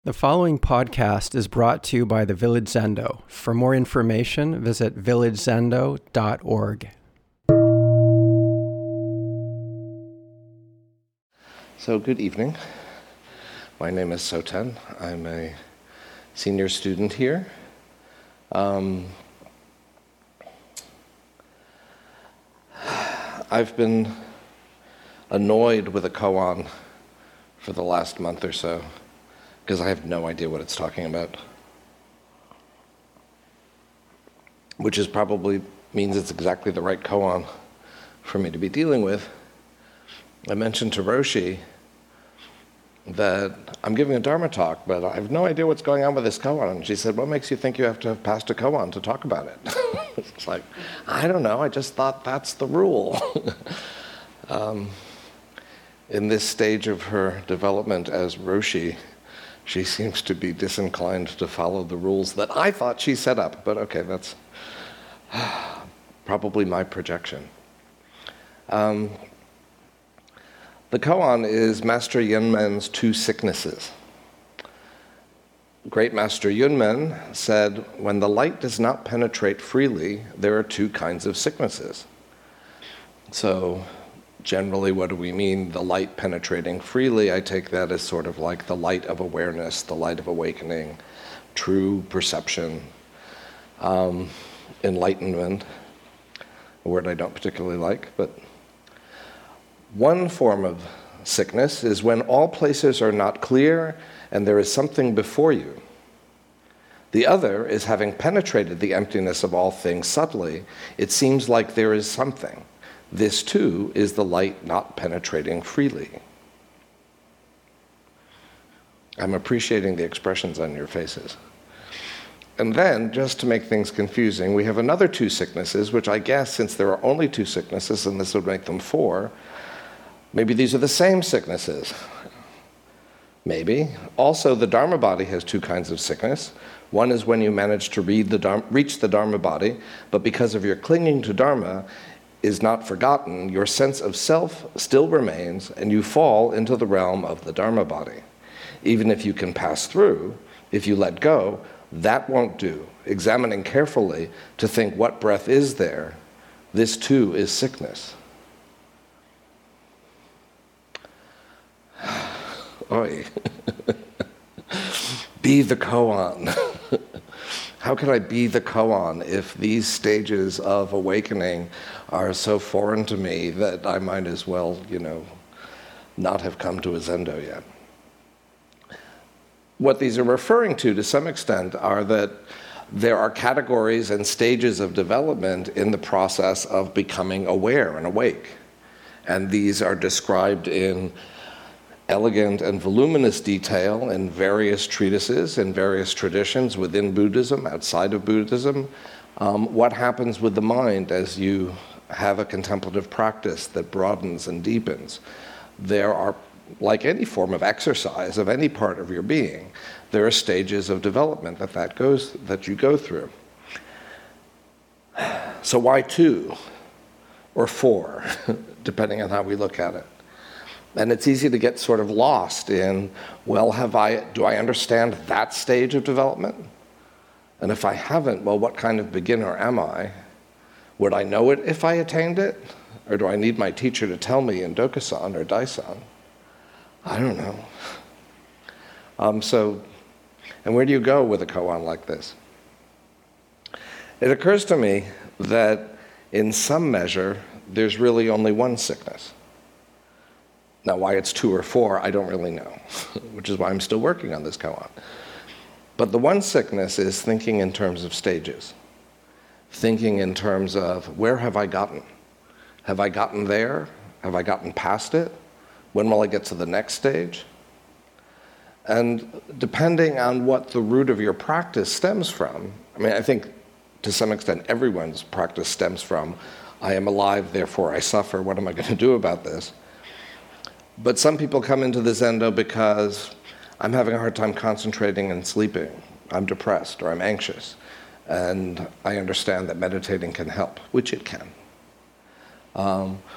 The following podcast is brought to you by the Village Zendo. For more information, visit villagezendo.org. So, good evening. My name is Soten. I'm a senior student here. I've been annoyed with a koan for the last month or so, because I have no idea what it's talking about. Which is probably means it's exactly the right koan for me to be dealing with. I mentioned to Roshi that I'm giving a Dharma talk, but I have no idea what's going on with this koan. And she said, what makes you think you have to have passed a koan to talk about it? It's like, I don't know, I just thought that's the rule. In this stage of her development as Roshi, she seems to be disinclined to follow the rules that I thought she set up. But okay, that's probably my projection. The koan is Master Yunmen's Two Sicknesses. Great Master Yunmen said, when the light does not penetrate freely, there are two kinds of sicknesses. So, generally, what do we mean, the light penetrating freely? I take that as sort of like the light of awareness, the light of awakening, true perception, enlightenment, a word I don't particularly like. But one form of sickness is when all places are not clear and there is something before you. The other is having penetrated the emptiness of all things subtly, it seems like there is something. This, too, is the light not penetrating freely. I'm appreciating the expressions on your faces. And then, just to make things confusing, we have another two sicknesses, which I guess, since there are only two sicknesses, and this would make them four, maybe these are the same sicknesses. Maybe. Also, the Dharma body has two kinds of sickness. One is when you manage to reach the Dharma body, but because of your clinging to Dharma, is not forgotten, your sense of self still remains, and you fall into the realm of the Dharma body. Even if you can pass through, if you let go, that won't do. Examining carefully to think what breath is there, this too is sickness. Oy. Be the koan. How can I be the koan if these stages of awakening are so foreign to me that I might as well, not have come to a zendo yet? What these are referring to some extent, are that there are categories and stages of development in the process of becoming aware and awake. And these are described in elegant and voluminous detail in various treatises, in various traditions within Buddhism, outside of Buddhism. What happens with the mind as you have a contemplative practice that broadens and deepens? There are, like any form of exercise of any part of your being, there are stages of development that you go through. So why two or four, depending on how we look at it? And it's easy to get sort of lost in, well, do I understand that stage of development? And if I haven't, well, what kind of beginner am I? Would I know it if I attained it? Or do I need my teacher to tell me in Dokusan or Daisan? I don't know. And where do you go with a koan like this? It occurs to me that in some measure, there's really only one sickness. Now, why it's two or four, I don't really know, which is why I'm still working on this koan. But the one sickness is thinking in terms of stages, thinking in terms of, where have I gotten? Have I gotten there? Have I gotten past it? When will I get to the next stage? And depending on what the root of your practice stems from, I think to some extent everyone's practice stems from, I am alive, therefore I suffer, what am I going to do about this? But some people come into the zendo because I'm having a hard time concentrating and sleeping. I'm depressed or I'm anxious. And I understand that meditating can help, which it can.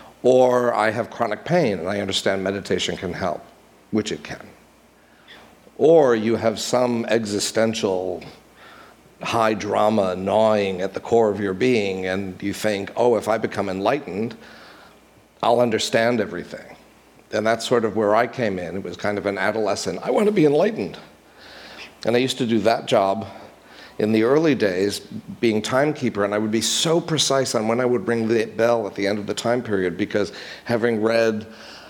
Or I have chronic pain and I understand meditation can help, which it can. or you have some existential high drama gnawing at the core of your being, and you think, oh, if I become enlightened, I'll understand everything. And that's sort of where I came in. It was kind of an adolescent, I want to be enlightened. And I used to do that job in the early days, being timekeeper, and I would be so precise on when I would ring the bell at the end of the time period, because having read,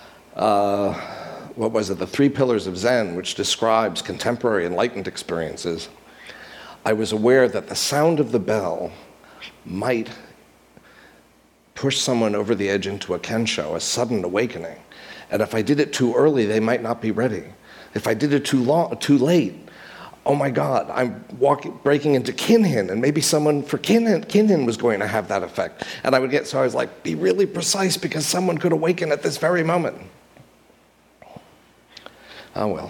The Three Pillars of Zen, which describes contemporary enlightened experiences, I was aware that the sound of the bell might push someone over the edge into a kensho, a sudden awakening. And if I did it too early, they might not be ready. If I did it too late, oh my God, I'm breaking into kinhin, and maybe someone for kinhin was going to have that effect. And I was like, be really precise, because someone could awaken at this very moment. Oh well.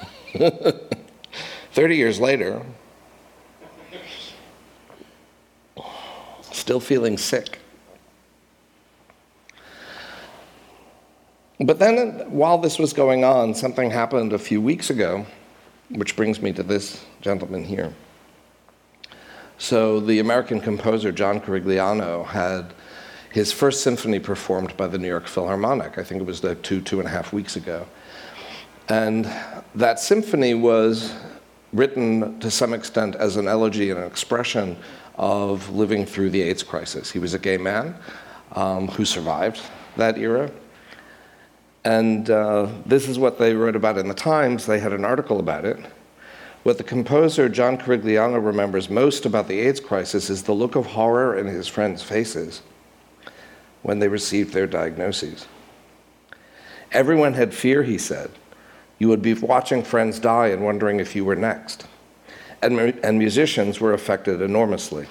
30 years later, still feeling sick. But then, while this was going on, something happened a few weeks ago, which brings me to this gentleman here. So the American composer John Corigliano had his first symphony performed by the New York Philharmonic. I think it was 2.5 weeks ago. And that symphony was written to some extent as an elegy and an expression of living through the AIDS crisis. He was a gay man who survived that era. And this is what they wrote about in the Times. They had an article about it. What the composer John Corigliano remembers most about the AIDS crisis is the look of horror in his friends' faces when they received their diagnoses. Everyone had fear, he said. You would be watching friends die and wondering if you were next. And musicians were affected enormously.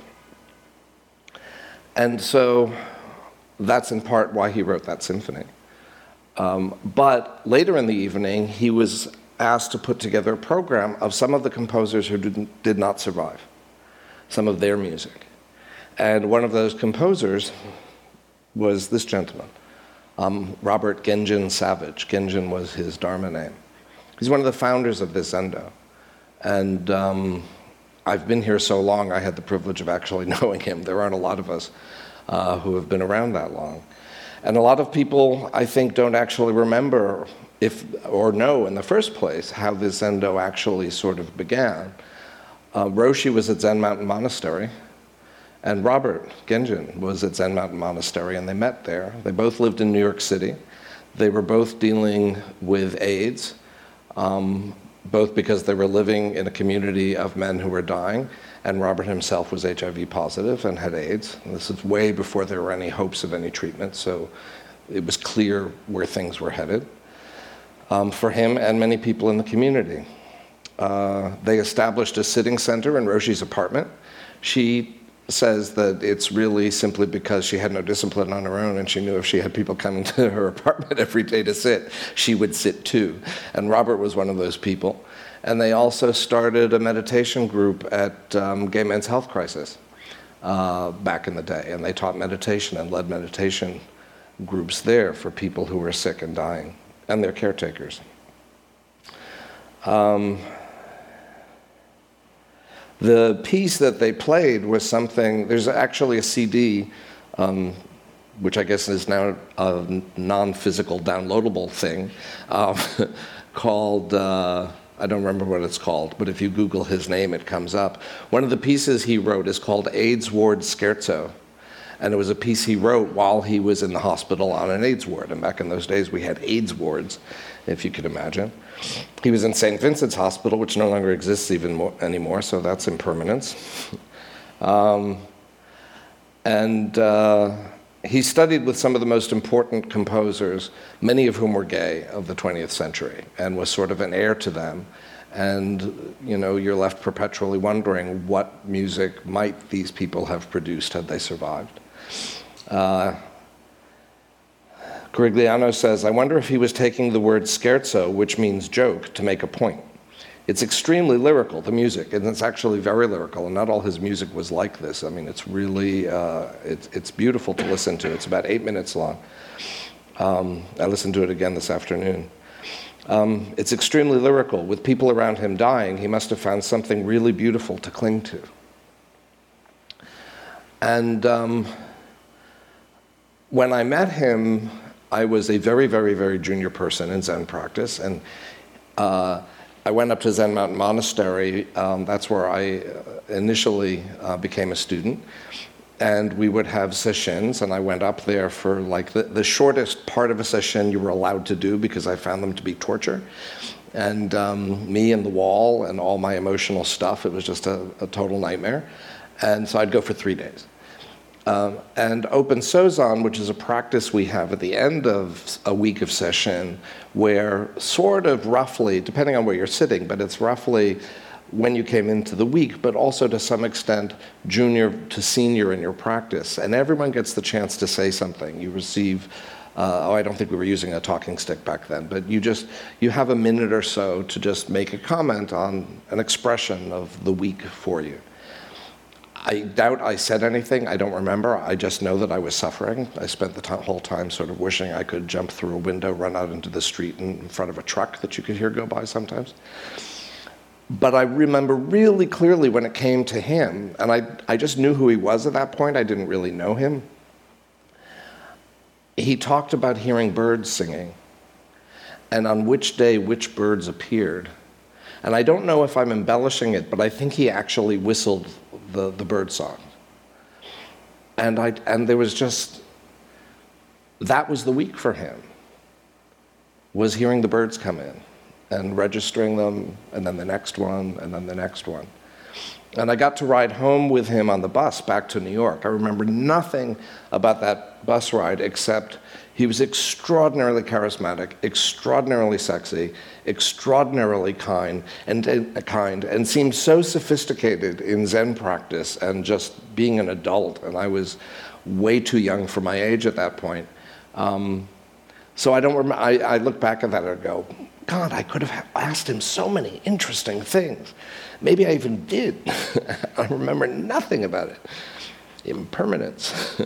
And so that's in part why he wrote that symphony. But later in the evening, he was asked to put together a program of some of the composers who did not survive, some of their music. And one of those composers was this gentleman, Robert Genjin Savage. Genjin was his Dharma name. He's one of the founders of this Zendo. And I've been here so long, I had the privilege of actually knowing him. There aren't a lot of us who have been around that long. And a lot of people, I think, don't actually remember or know in the first place how this Zendo actually sort of began. Roshi was at Zen Mountain Monastery, and Robert Genjin was at Zen Mountain Monastery, and they met there. They both lived in New York City. They were both dealing with AIDS, both because they were living in a community of men who were dying, and Robert himself was HIV positive and had AIDS. And this is way before there were any hopes of any treatment, so it was clear where things were headed for him and many people in the community. They established a sitting center in Roshi's apartment. She says that it's really simply because she had no discipline on her own, and she knew if she had people coming to her apartment every day to sit, she would sit too. And Robert was one of those people. And they also started a meditation group at Gay Men's Health Crisis back in the day. And they taught meditation and led meditation groups there for people who were sick and dying, and their caretakers. The piece that they played was something, there's actually a CD, which I guess is now a non-physical downloadable thing, called, I don't remember what it's called, but if you Google his name, it comes up. One of the pieces he wrote is called AIDS Ward Scherzo. And it was a piece he wrote while he was in the hospital on an AIDS ward. And back in those days, we had AIDS wards, if you could imagine. He was in St. Vincent's Hospital, which no longer exists anymore, so that's impermanence. He studied with some of the most important composers, many of whom were gay, of the 20th century, and was sort of an heir to them. And, you know, you're left perpetually wondering what music might these people have produced had they survived. Corigliano says, I wonder if he was taking the word scherzo, which means joke, to make a point. It's extremely lyrical, the music, and it's actually very lyrical, and not all his music was like this. I mean, it's really, it's beautiful to listen to. It's about 8 minutes long. I listened to it again this afternoon. It's extremely lyrical. With people around him dying, he must have found something really beautiful to cling to. And when I met him, I was a very, very, very junior person in Zen practice, and I went up to Zen Mountain Monastery. That's where I initially became a student. And we would have sessions, and I went up there for like the shortest part of a session you were allowed to do because I found them to be torture. And me and the wall and all my emotional stuff, it was just a total nightmare. And so I'd go for 3 days. And Open Sozan, which is a practice we have at the end of a week of session, where sort of roughly, depending on where you're sitting, but it's roughly when you came into the week, but also to some extent junior to senior in your practice. And everyone gets the chance to say something. You receive, I don't think we were using a talking stick back then, but you have a minute or so to just make a comment on an expression of the week for you. I doubt I said anything. I don't remember. I just know that I was suffering. I spent the whole time sort of wishing I could jump through a window, run out into the street in front of a truck that you could hear go by sometimes. But I remember really clearly when it came to him, and I just knew who he was at that point. I didn't really know him. He talked about hearing birds singing, and on which day which birds appeared. And I don't know if I'm embellishing it, but I think he actually whistled the bird song. And there was just, that was the week for him, was hearing the birds come in and registering them, and then the next one, and then the next one. And I got to ride home with him on the bus back to New York. I remember nothing about that bus ride except he was extraordinarily charismatic, extraordinarily sexy, extraordinarily kind, and seemed so sophisticated in Zen practice and just being an adult. And I was way too young for my age at that point. So I don't remember. I look back at that and go, God, I could have asked him so many interesting things. Maybe I even did. I remember nothing about it. Impermanence.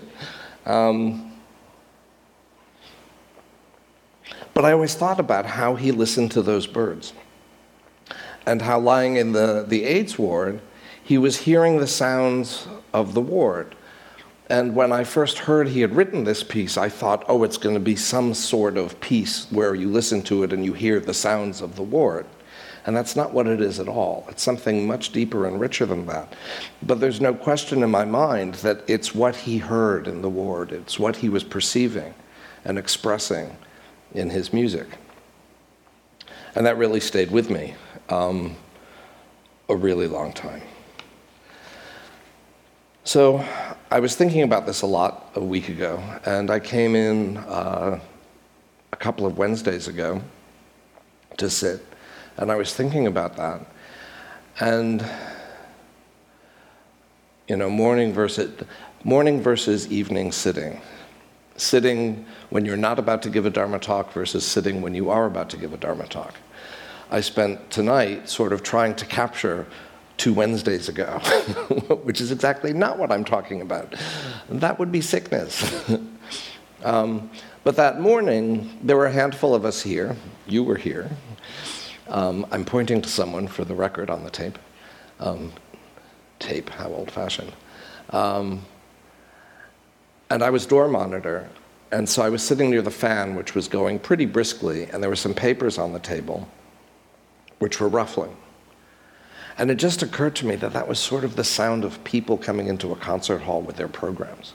But I always thought about how he listened to those birds and how lying in the AIDS ward, he was hearing the sounds of the ward. And when I first heard he had written this piece, I thought, oh, it's going to be some sort of piece where you listen to it and you hear the sounds of the ward. And that's not what it is at all. It's something much deeper and richer than that. But there's no question in my mind that it's what he heard in the ward. It's what he was perceiving and expressing in his music. And that really stayed with me a really long time. So I was thinking about this a lot a week ago, and I came in a couple of Wednesdays ago to sit, and I was thinking about that. And, you know, morning versus evening sitting. Sitting when you're not about to give a Dharma talk versus sitting when you are about to give a Dharma talk. I spent tonight sort of trying to capture 2 Wednesdays ago, which is exactly not what I'm talking about. That would be sickness. But that morning, there were a handful of us here. You were here. I'm pointing to someone for the record on the tape. Tape, how old-fashioned. And I was door monitor, and so I was sitting near the fan, which was going pretty briskly, and there were some papers on the table, which were ruffling. And it just occurred to me that that was sort of the sound of people coming into a concert hall with their programs.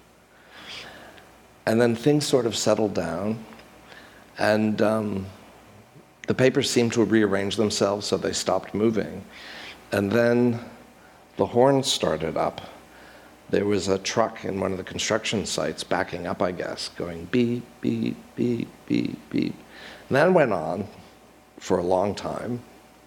And then things sort of settled down, and the papers seemed to rearrange themselves, so they stopped moving. And then the horns started up. There was a truck in one of the construction sites backing up, I guess, going beep, beep, beep, beep, beep. And that went on for a long time.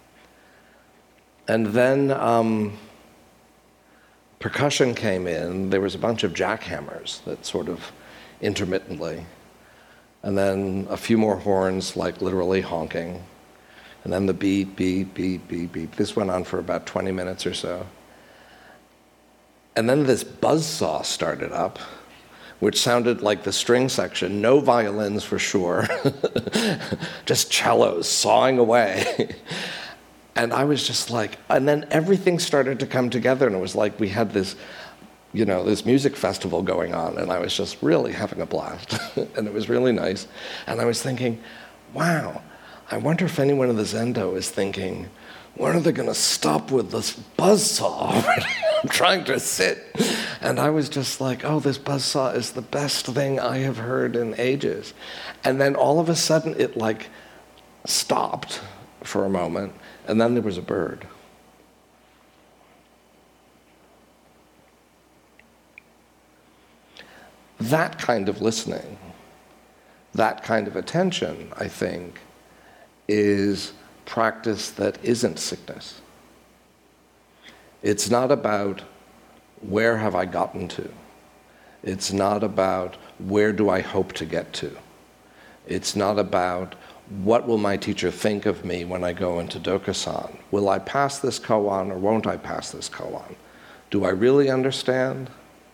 And then percussion came in. There was a bunch of jackhammers that sort of intermittently. And then a few more horns, like literally honking. And then the beep, beep, beep, beep, beep. This went on for about 20 minutes or so. And then this buzzsaw started up, which sounded like the string section, no violins for sure, just cellos sawing away. And I was just like, and then everything started to come together, and it was like we had this, this music festival going on, and I was just really having a blast, and it was really nice. And I was thinking, wow, I wonder if anyone in the Zendo is thinking, when are they going to stop with this buzzsaw? I'm trying to sit. And I was just like, oh, this buzzsaw is the best thing I have heard in ages. And then all of a sudden it stopped for a moment, and then there was a bird. That kind of listening, that kind of attention, I think, is practice that isn't sickness. It's not about where have I gotten to. It's not about where do I hope to get to. It's not about what will my teacher think of me when I go into Dokusan. Will I pass this koan or won't I pass this koan? Do I really understand?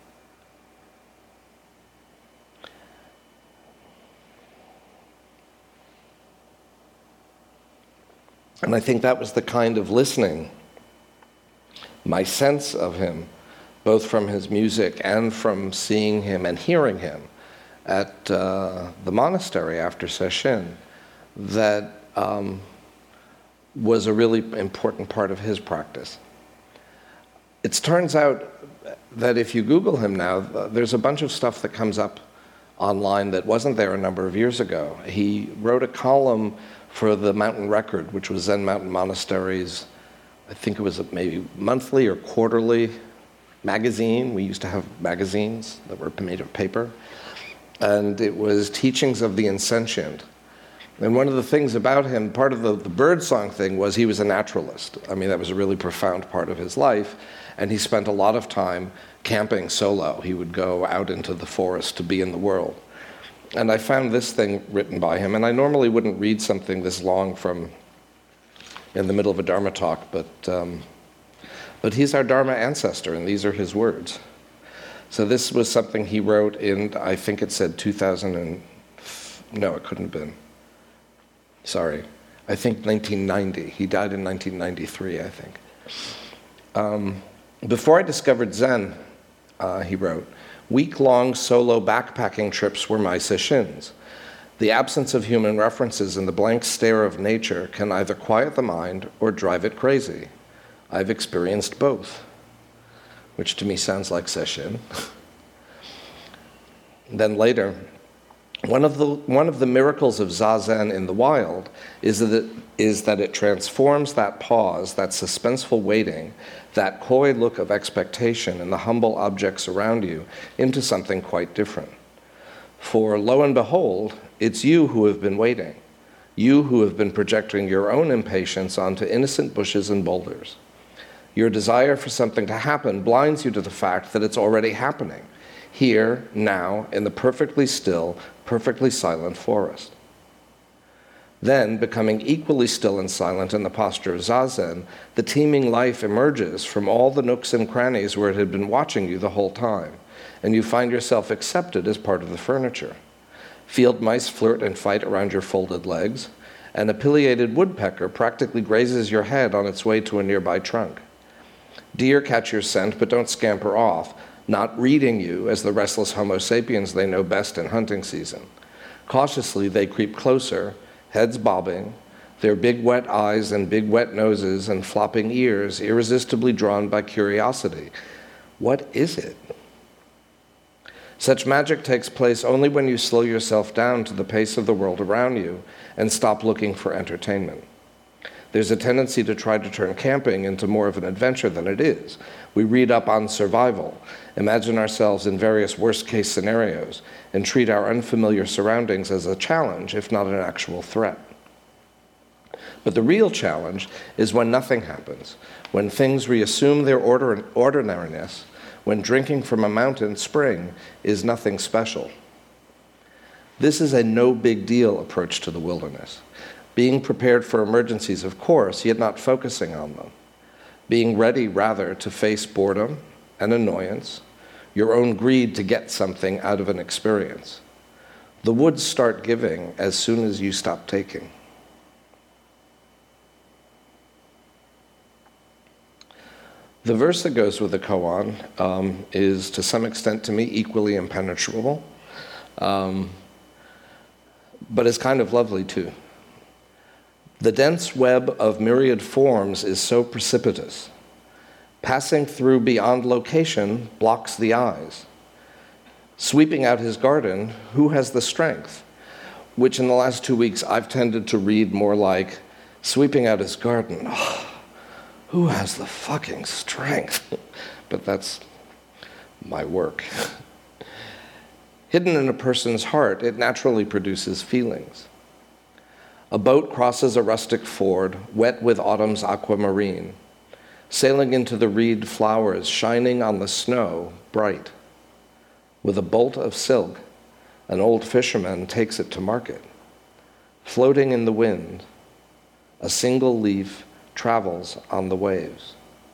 And I think that was the kind of listening, my sense of him, both from his music and from seeing him and hearing him at the monastery after Sesshin, that was a really important part of his practice. It turns out that if you Google him now, there's a bunch of stuff that comes up online that wasn't there a number of years ago. He wrote a column for the Mountain Record, which was Zen Mountain Monastery's, I think it was maybe monthly or quarterly magazine. We used to have magazines that were made of paper. And it was Teachings of the Insentient. And one of the things about him, part of the birdsong thing was he was a naturalist. I mean, that was a really profound part of his life. And he spent a lot of time camping solo. He would go out into the forest to be in the world. And I found this thing written by him, and I normally wouldn't read something this long from in the middle of a Dharma talk, but he's our Dharma ancestor, and these are his words. So this was something he wrote in, I think it said 2000 no, it couldn't have been. Sorry. I think 1990. He died in 1993, I think. Before I discovered Zen, he wrote, week-long solo backpacking trips were my sesshins. The absence of human references and the blank stare of nature can either quiet the mind or drive it crazy. I've experienced both, which to me sounds like sesshin. Then later, one of the miracles of Zazen in the wild is that it transforms that pause, that suspenseful waiting, that coy look of expectation in the humble objects around you into something quite different. For lo and behold, it's you who have been waiting, you who have been projecting your own impatience onto innocent bushes and boulders. Your desire for something to happen blinds you to the fact that it's already happening, here, now, in the perfectly still, perfectly silent forest. Then, becoming equally still and silent in the posture of Zazen, the teeming life emerges from all the nooks and crannies where it had been watching you the whole time, and you find yourself accepted as part of the furniture. Field mice flirt and fight around your folded legs, and a pileated woodpecker practically grazes your head on its way to a nearby trunk. Deer catch your scent but don't scamper off, not reading you as the restless Homo sapiens they know best in hunting season. Cautiously, they creep closer, heads bobbing, their big wet eyes and big wet noses and flopping ears irresistibly drawn by curiosity. What is it? Such magic takes place only when you slow yourself down to the pace of the world around you and stop looking for entertainment. There's a tendency to try to turn camping into more of an adventure than it is. We read up on survival, imagine ourselves in various worst-case scenarios, and treat our unfamiliar surroundings as a challenge, if not an actual threat. But the real challenge is when nothing happens, when things reassume their ordinariness, when drinking from a mountain spring is nothing special. This is a no-big-deal approach to the wilderness. Being prepared for emergencies, of course, yet not focusing on them. Being ready, rather, to face boredom and annoyance, your own greed to get something out of an experience. The woods start giving as soon as you stop taking. The verse that goes with the koan is, to some extent, to me, equally impenetrable, but it's kind of lovely, too. The dense web of myriad forms is so precipitous. Passing through beyond location blocks the eyes. Sweeping out his garden, who has the strength? Which in the last 2 weeks I've tended to read more like, sweeping out his garden. Oh, who has the fucking strength? But that's my work. Hidden in a person's heart, it naturally produces feelings. A boat crosses a rustic ford, wet with autumn's aquamarine, sailing into the reed flowers, shining on the snow, bright. With a bolt of silk, an old fisherman takes it to market. Floating in the wind, a single leaf travels on the waves.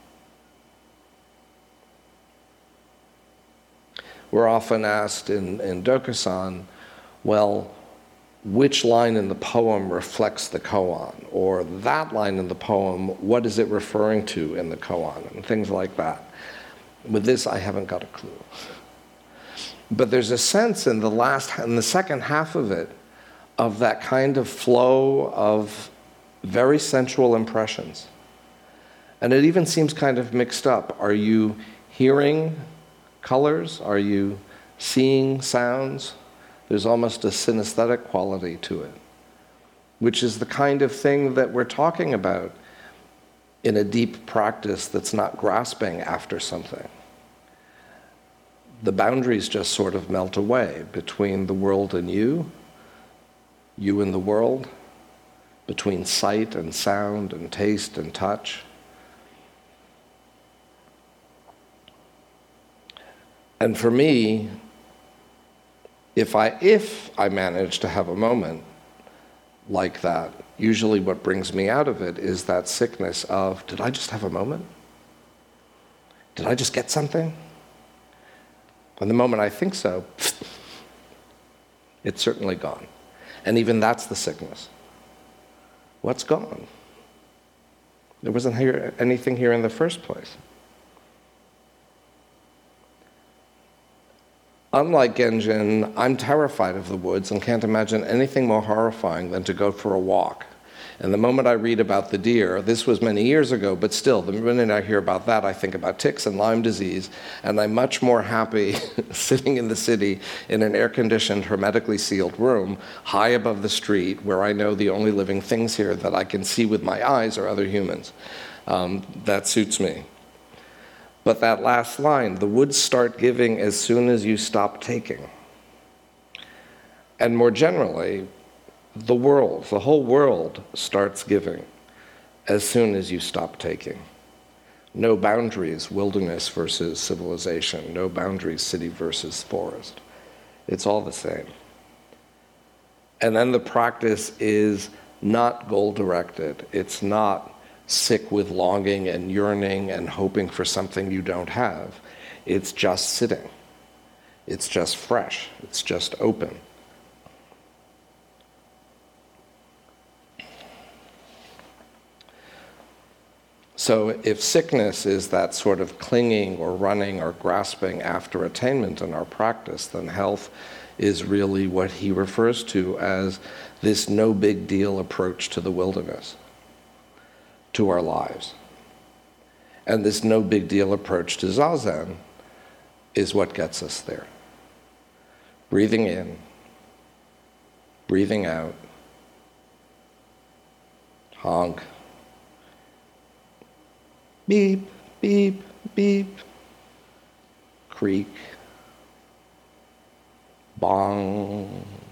We're often asked in Dokusan, well, which line in the poem reflects the koan? Or that line in the poem, what is it referring to in the koan? And things like that. With this, I haven't got a clue. But there's a sense in the second half of it, of that kind of flow of very sensual impressions. And it even seems kind of mixed up. Are you hearing colors? Are you seeing sounds? There's almost a synesthetic quality to it, which is the kind of thing that we're talking about in a deep practice that's not grasping after something. The boundaries just sort of melt away between the world and you and the world, between sight and sound and taste and touch. And for me, if I manage to have a moment like that, usually what brings me out of it is that sickness of, did I just have a moment? Did I just get something? And the moment I think so, it's certainly gone. And even that's the sickness. What's gone? There wasn't anything here in the first place. Unlike Genjin, I'm terrified of the woods and can't imagine anything more horrifying than to go for a walk. And the moment I read about the deer, this was many years ago, but still, the minute I hear about that, I think about ticks and Lyme disease, and I'm much more happy sitting in the city in an air-conditioned, hermetically sealed room, high above the street, where I know the only living things here that I can see with my eyes are other humans. That suits me. But that last line, the woods start giving as soon as you stop taking. And more generally, the whole world starts giving as soon as you stop taking. No boundaries, wilderness versus civilization. No boundaries, city versus forest. It's all the same. And then the practice is not goal-directed. It's not sick with longing and yearning and hoping for something you don't have. It's just sitting. It's just fresh. It's just open. So if sickness is that sort of clinging or running or grasping after attainment in our practice, then health is really what he refers to as this no big deal approach to the wilderness, to our lives. And this no big deal approach to Zazen is what gets us there. Breathing in, breathing out, honk, beep, beep, beep, creak, bong,